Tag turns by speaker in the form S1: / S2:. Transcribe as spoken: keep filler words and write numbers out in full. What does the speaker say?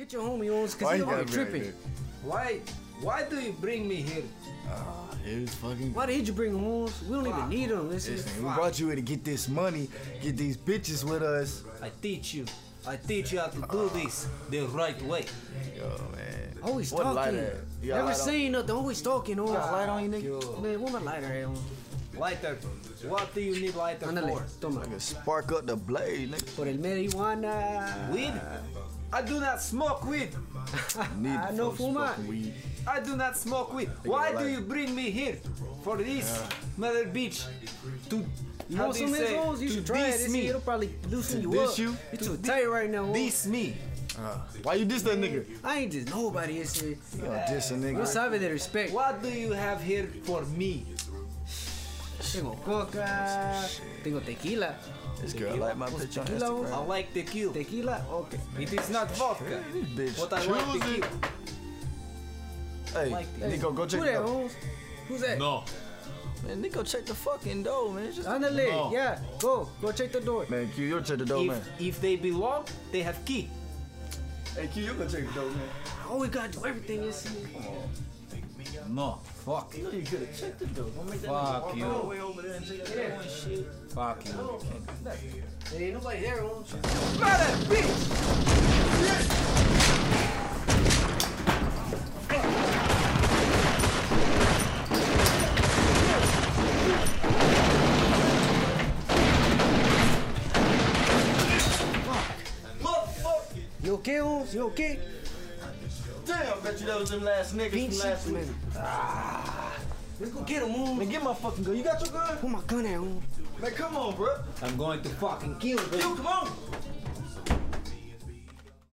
S1: get your homie on, cause
S2: Why
S1: he
S2: you
S1: already
S2: got
S1: tripping.
S2: right
S3: Why? Why do you bring me here?
S2: Ah, here's fucking.
S1: Why did you bring him on? We don't even
S3: Fuck.
S1: need him. Listen,
S2: Listen, we brought you here to get this money, get these bitches with us.
S3: I teach you. I teach you how to do this the right way.
S2: Yo, man.
S1: always
S2: What light
S1: talking.
S2: at? You got
S1: Never
S2: light on?
S1: saying nothing. Always talking. On.
S2: You got a light on you, nigga?
S3: Yo.
S1: Man, what my lighter at on?
S3: Lighter. What do you need lighter
S1: Ándale,
S3: for?
S1: toma.
S2: Nigga, spark up the blade, nigga.
S1: Por el marihuana.
S3: Weed? I do not smoke weed.
S2: Need
S1: I
S2: the
S1: know
S2: folks
S1: fuma.
S2: fucking weed.
S3: I do not smoke weed.
S2: Take
S3: Why
S2: a
S3: do
S2: lighter.
S3: you bring me here? For this mother bitch to
S1: You
S3: how
S1: want
S3: do
S1: some
S3: you
S1: of his
S3: say,
S1: hoes? You
S3: to
S1: should try it.
S3: diss
S1: This
S3: me.
S1: It'll probably loosen you
S2: diss
S1: up.
S2: you?
S1: You too tight right now.
S3: Diss me.
S2: Uh, why you diss that nigga?
S1: I ain't just nobody. Ese.
S2: You gonna diss a
S1: No
S2: nigga?
S1: sabe de respect.
S3: What do you have here for me?
S1: Tengo coca. Tengo tequila.
S2: This girl like my picture on
S1: Tequila,
S3: I
S2: Instagram.
S3: like tequila.
S1: Tequila. Okay.
S3: It is not vodka.
S2: This bitch
S3: But I like
S2: choosing.
S3: tequila.
S2: Hey,
S3: like this.
S2: Nico, go check
S1: Who
S2: it
S1: that,
S2: out.
S1: Holmes? Who's that?
S4: No.
S2: Man, Nico, check the fucking door, man. It's just
S1: Ándale.
S4: No.
S1: Yeah. Go. Go check the door.
S2: man, Q, you check the door, man.
S3: If, if they belong, they have key.
S2: Hey, Q, you go check the door, man.
S1: Oh, we gotta do everything. Ese.
S4: No. Fuck.
S2: You know you could have checked the door. Don't make that
S4: Fuck
S2: nigga walk
S4: you.
S2: all the way over there and check the door and shit.
S4: Fuck you. You can't do that.
S1: There ain't nobody there, Holmes.
S3: Mother bitch!
S1: You okay, Holmes? You okay?
S2: Damn, bet you that was them last niggas from
S1: Pinche,
S2: last week.
S1: man. Ah. Let's go get him, Holmes.
S2: Man, get my fucking gun. You got your gun?
S1: Put my gun at, Holmes.
S2: Man, come on, bro.
S3: I'm going to fucking kill them.
S2: You, come on.